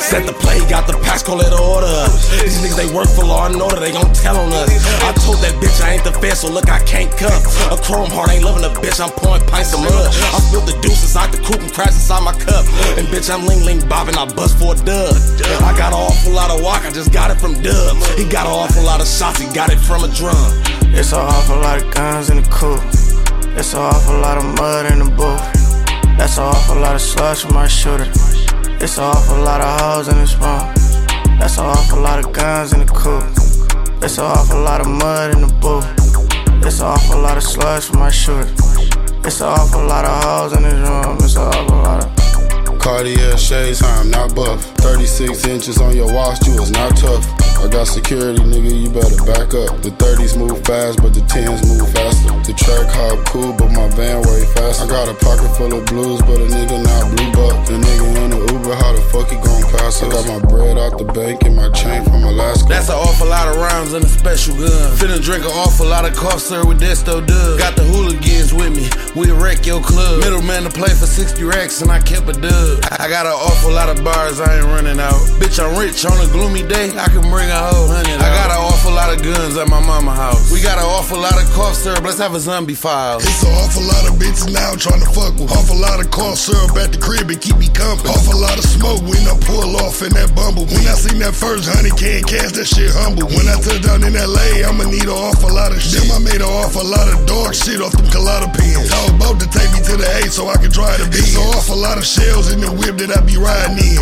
Set the play, got the pass, call it order. These niggas, they work for law and order, they gon' tell on us. I told that bitch I ain't the fed, so look, I can't cuff. A chrome heart ain't loving a bitch, I'm pouring pints of mud. I spilled the deuces out the coupe and crashed inside my cup. And bitch, I'm ling bobbing, I bust for a dub. I got an awful lot of walk, I just got it from Dub. He got an awful lot of shots, he got it from a drum. It's an awful lot of guns in the coupe. It's an awful lot of mud in the booth. That's an awful lot of slush from my shooter. It's an awful lot of hoes in the spawn. That's an awful lot of guns in the coupe. It's an awful lot of mud in the booth. It's an awful lot of slush from my shooter. It's an awful lot of hoes in the room. It's an awful lot of Cartier shades, I'm not buff. 36 inches on your watch, you is not tough. I got security, nigga, you better back up. The 30s move fast, but the 10s move faster. The track hop cool, but my van way faster. I got a pocket full of blues, but a nigga not blue buck. The nigga in the Uber, how the fuck he gon' pass us? I got my bread out the bank and my chain from Alaska. That's an awful lot of rounds and a special gun. Finna drink an awful lot of cough syrup with Desto Dub. Got the hooligans with me, we wreck your club. Middleman to play for 60 racks and I kept a dub. I got an awful lot of bars, I ain't running out. Bitch, I'm rich on a gloomy day, I can bring a whole 100 out. I got an awful lot of guns at my mama house. We got an awful lot of cough syrup, let's have a zombie file. It's an awful lot of bitches now trying to fuck with. Awful lot of cough syrup at the crib and keep me company. Awful lot of smoke when I pull off in that bumble. When I seen that first 100K cash, that shit humble. When I touch down in LA, I'ma need an awful lot of shit. Then I made an awful lot of dog shit off them colada pins. I was about to take me to the A so I could try to be. It's an awful lot of shells in the whip that I be riding in.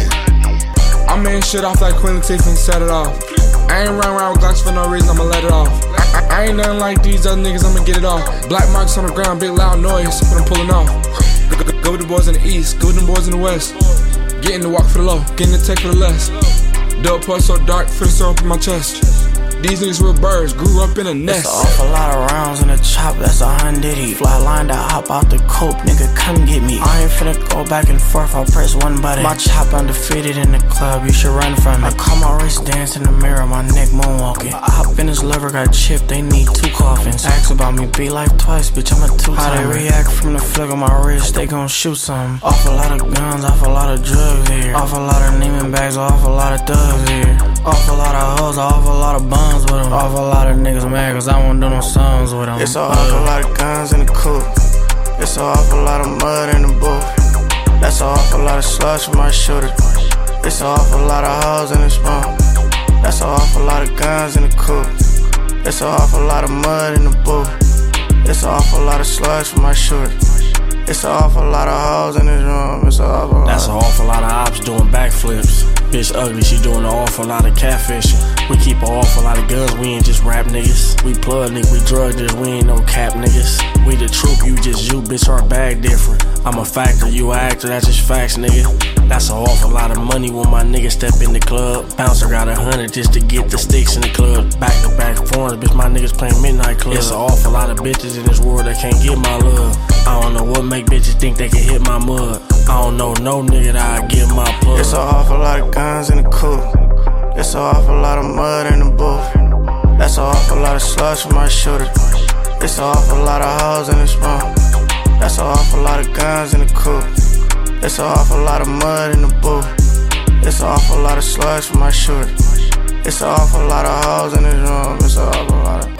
I made shit off like Queen Latifah and set it off. I ain't running around with Glocks for no reason, I'ma let it off. I ain't nothing like these other niggas, I'ma get it off. Black marks on the ground, big loud noise, but I'm pulling off. Go with the boys in the east, go with the boys in the west. Getting the walk for the low, getting the tech for the less. Dope puss so dark, feel so up in my chest. These niggas were birds, grew up in a nest. It's an awful lot of rounds in the chop, that's a hundred. Fly line to hop out the coupe, nigga, come get me. I ain't finna go back and forth, I'll press one button. My chop undefeated in the club, you should run from it. I call my wrist dance in the mirror, my neck moonwalking. I hop in his liver, got chipped, they need 2 coffins. Ask about me, be like twice, bitch, I'm a 2-timer. How they react from the flick of my wrist, they gon' shoot something. Awful lot of guns, awful lot of drugs here. Awful lot of Neiman bags, awful lot of thugs here. Awful lot of hoes, awful lot of bums with them. Awful lot of niggas mad cause I won't do no songs with them. It's an awful lot of guns in the coupe. It's an awful lot of mud in the booth. That's an awful lot of slush from my shooter. It's an awful lot of hoes in the spawn. That's an awful lot of guns in the coupe. It's an awful lot of mud in the booth. It's an awful lot of slush from my shooter. It's an awful lot of hoes in this room. It's an awful lot. That's an awful lot of ops doing backflips. Bitch ugly, she doing an awful lot of catfishing. We keep an awful lot of guns, we ain't just rap niggas. We plug niggas, we drug dealers, we ain't no cap niggas. We the truth, you just you, bitch, our bag different. I'm a factor, you a actor, that's just facts, nigga. That's an awful lot of money when my niggas step in the club. Bouncer got 100 just to get the sticks in the club. Back to back foreigns, bitch, my niggas playing midnight club. It's an awful lot of bitches in this world that can't get my love. I don't know what make bitches think they can hit my mud. I don't know no nigga that I get my plug. It's an awful lot of guns in the coupe. It's an awful lot of mud in the booth. That's an awful lot of slush from my shooter. It's an awful lot of hoes in the spawn. That's an awful lot of guns in the coupe. It's an awful lot of mud in the booth. It's an awful lot of slush from my shooter. It's an awful lot of hoes in this room. It's an awful lot of